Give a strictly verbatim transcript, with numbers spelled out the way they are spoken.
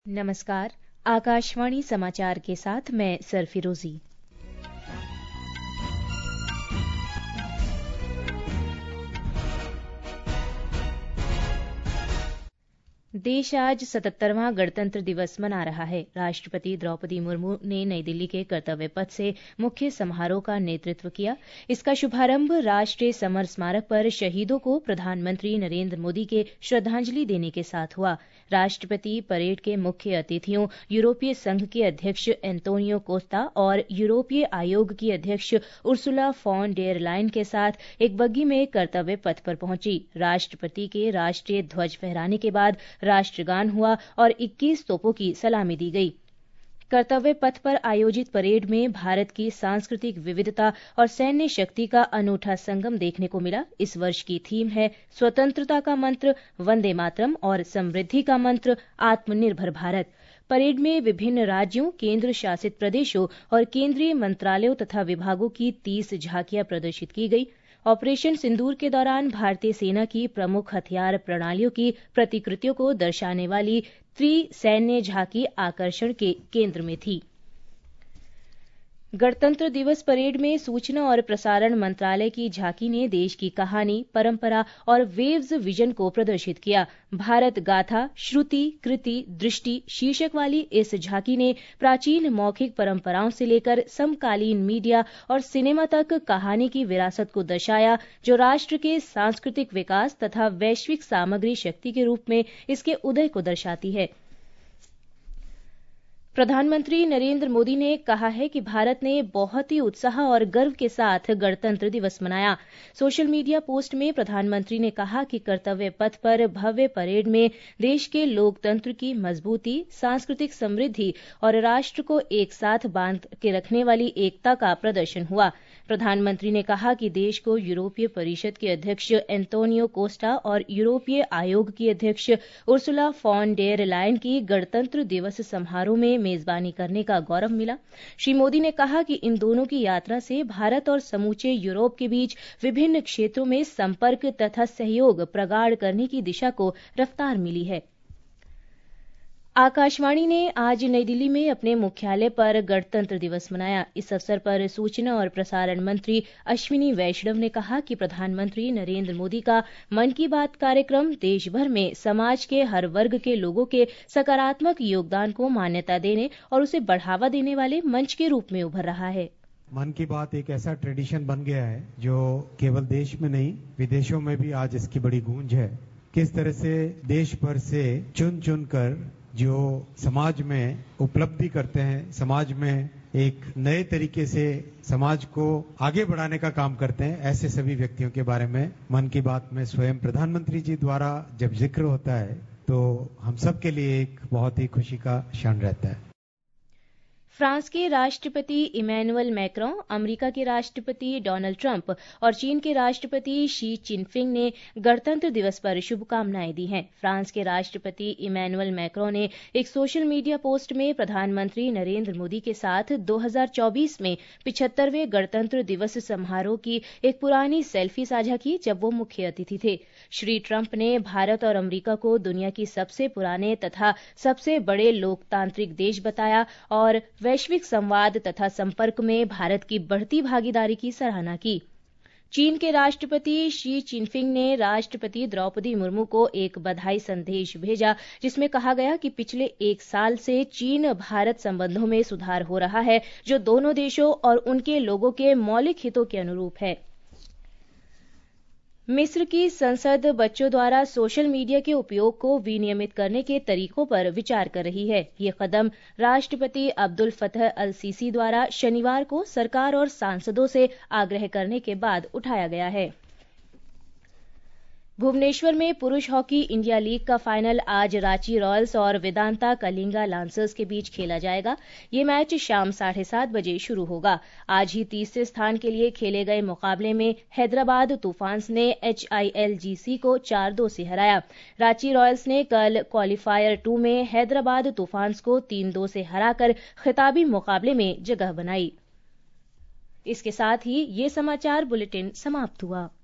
नमस्कार। आकाशवाणी समाचार के साथ मैं सरफिरोजी। देश आज सतहत्तरवां गणतंत्र दिवस मना रहा है। राष्ट्रपति द्रौपदी मुर्मू ने नई दिल्ली के कर्तव्य पथ से मुख्य समारोह का नेतृत्व किया। इसका शुभारंभ राष्ट्रीय समर स्मारक पर शहीदों को प्रधानमंत्री नरेंद्र मोदी के श्रद्धांजलि देने के साथ हुआ। राष्ट्रपति परेड के मुख्य अतिथियों यूरोपीय संघ के अध्यक्ष एंटोनियो कोस्टा और यूरोपीय आयोग की अध्यक्ष उर्सुला फॉन डेर लायन के साथ एक बग्गी में कर्तव्य पथ पर पहुंची। राष्ट्रपति के राष्ट्रीय ध्वज फहराने के बाद राष्ट्रगान हुआ और इक्कीस तोपों की सलामी दी गई। कर्तव्य पथ पर आयोजित परेड में भारत की सांस्कृतिक विविधता और सैन्य शक्ति का अनूठा संगम देखने को मिला। इस वर्ष की थीम है स्वतंत्रता का मंत्र वंदे मातरम और समृद्धि का मंत्र आत्मनिर्भर भारत। परेड में विभिन्न राज्यों, केंद्र शासित प्रदेशों और केंद्रीय मंत्रालयों तथा विभागों की तीस झांकियां प्रदर्शित की गई। ऑपरेशन सिंदूर के दौरान भारतीय सेना की प्रमुख हथियार प्रणालियों की प्रतिकृतियों को दर्शाने वाली त्रिसैन्य झांकी आकर्षण के केंद्र में थी। गणतंत्र दिवस परेड में सूचना और प्रसारण मंत्रालय की झांकी ने देश की कहानी, परंपरा और वेव्स विजन को प्रदर्शित किया। भारत गाथा, श्रुति, कृति, दृष्टि शीर्षक वाली इस झांकी ने प्राचीन मौखिक परंपराओं से लेकर समकालीन मीडिया और सिनेमा तक कहानी की विरासत को दर्शाया, जो राष्ट्र के सांस्कृतिक विकास तथा वैश्विक सामग्री शक्ति के रूप में इसके उदय को दर्शाती है। प्रधानमंत्री नरेंद्र मोदी ने कहा है कि भारत ने बहुत ही उत्साह और गर्व के साथ गणतंत्र दिवस मनाया। सोशल मीडिया पोस्ट में प्रधानमंत्री ने कहा कि कर्तव्य पथ पर भव्य परेड में देश के लोकतंत्र की मजबूती, सांस्कृतिक समृद्धि और राष्ट्र को एक साथ बांध के रखने वाली एकता का प्रदर्शन हुआ। प्रधानमंत्री ने कहा कि देश को यूरोपीय परिषद के अध्यक्ष एंटोनियो कोस्टा और यूरोपीय आयोग की अध्यक्ष उर्सुला फॉन डेर लायन की गणतंत्र दिवस समारोह में मेजबानी करने का गौरव मिला। श्री मोदी ने कहा कि इन दोनों की यात्रा से भारत और समूचे यूरोप के बीच विभिन्न क्षेत्रों में संपर्क तथा सहयोग प्रगाढ़ करने की दिशा को रफ्तार मिली है। आकाशवाणी ने आज नई दिल्ली में अपने मुख्यालय पर गणतंत्र दिवस मनाया। इस अवसर पर सूचना और प्रसारण मंत्री अश्विनी वैष्णव ने कहा कि प्रधानमंत्री नरेंद्र मोदी का मन की बात कार्यक्रम देश भर में समाज के हर वर्ग के लोगों के सकारात्मक योगदान को मान्यता देने और उसे बढ़ावा देने वाले मंच के रूप में उभर रहा है। मन की बात एक ऐसा ट्रेडिशन बन गया है जो केवल देश में नहीं, विदेशों में भी आज इसकी बड़ी गूंज है। किस तरह से देश भर से चुन चुन कर जो समाज में उपलब्धि करते हैं, समाज में एक नए तरीके से समाज को आगे बढ़ाने का काम करते हैं, ऐसे सभी व्यक्तियों के बारे में मन की बात में स्वयं प्रधानमंत्री जी द्वारा जब जिक्र होता है तो हम सब के लिए एक बहुत ही खुशी का क्षण रहता है। फ्रांस के राष्ट्रपति इमैनुअल मैक्रों, अमेरिका के राष्ट्रपति डोनाल्ड ट्रंप और चीन के राष्ट्रपति शी चिनफिंग ने गणतंत्र दिवस पर शुभकामनाएं दी हैं। फ्रांस के राष्ट्रपति इमैनुअल मैक्रों ने एक सोशल मीडिया पोस्ट में प्रधानमंत्री नरेंद्र मोदी के साथ दो हज़ार चौबीस में पिछहत्तरवें गणतंत्र दिवस समारोह की एक पुरानी सेल्फी साझा की, जब वो मुख्य अतिथि थे। श्री ट्रंप ने भारत और अमेरिका को दुनिया की सबसे पुराने तथा सबसे बड़े लोकतांत्रिक देश बताया और वैश्विक संवाद तथा संपर्क में भारत की बढ़ती भागीदारी की सराहना की। चीन के राष्ट्रपति शी चिनफिंग ने राष्ट्रपति द्रौपदी मुर्मू को एक बधाई संदेश भेजा, जिसमें कहा गया कि पिछले एक साल से चीन भारत संबंधों में सुधार हो रहा है, जो दोनों देशों और उनके लोगों के मौलिक हितों के अनुरूप है। मिस्र की संसद बच्चों द्वारा सोशल मीडिया के उपयोग को विनियमित करने के तरीकों पर विचार कर रही है। ये कदम राष्ट्रपति अब्दुल फतह अल सीसी द्वारा शनिवार को सरकार और सांसदों से आग्रह करने के बाद उठाया गया है। भुवनेश्वर में पुरुष हॉकी इंडिया लीग का फाइनल आज रांची रॉयल्स और वेदांता कलिंगा लांसर्स के बीच खेला जाएगा। ये मैच शाम साढ़े सात बजे शुरू होगा। आज ही तीसरे स्थान के लिए खेले गए मुकाबले में हैदराबाद तूफान्स ने एच आई एल जी सी को चार दो से हराया। रांची रॉयल्स ने कल क्वालीफायर टू में हैदराबाद तूफान्स को तीन दो से हराकर खिताबी मुकाबले में जगह बनाई। इसके साथ ही ये समाचार बुलेटिन समाप्त हुआ।